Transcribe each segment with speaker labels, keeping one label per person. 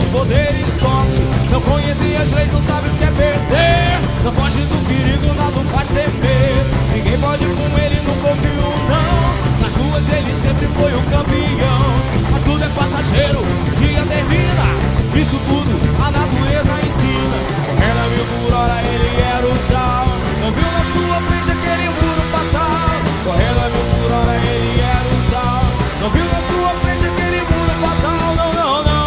Speaker 1: poder e sorte. Não conhece as leis, não sabe o que é perder. Não foge do perigo, nada o faz temer. Ninguém pode com ele, não confio não. Nas ruas ele sempre foi o campeão. Mas tudo é passageiro, o dia termina. Isso tudo a natureza ensina. Correndo a 1000 por hora ele era o tal. Não viu na sua frente aquele muro fatal. Correndo a 1000 por hora ele era o tal. Não viu na sua frente aquele muro fatal. Não, não, não.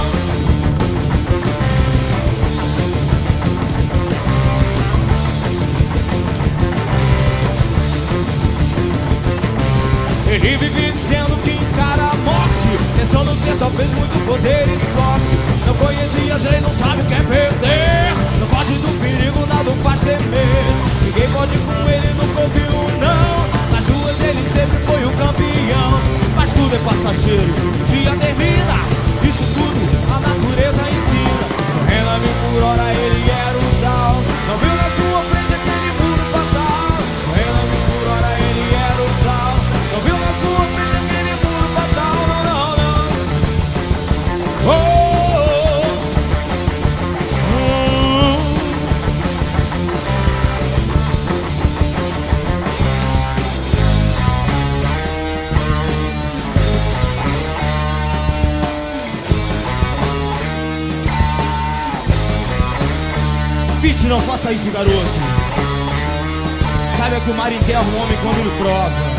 Speaker 1: Ele vive dizendo que encara a morte, pensando ter talvez muito poder e sorte. Não conhecia as leis, não sabe o que é perder. Não foge do perigo, nada o faz temer. Ninguém pode com ele, não confio não. Nas ruas ele sempre foi o campeão. Mas tudo é passageiro, o dia termina. Isso tudo a natureza ensina. Correndo a 1000 por hora ele era o tal. Não viu na sua frente aquele muro fatal. Correndo a 1000 por hora ele era o tal. Não viu na sua frente aquele muro fatal. Não, não, não. Oh, oh, Pete, não faça isso, garoto. Saiba que o mar enterra um homem quando ele prova.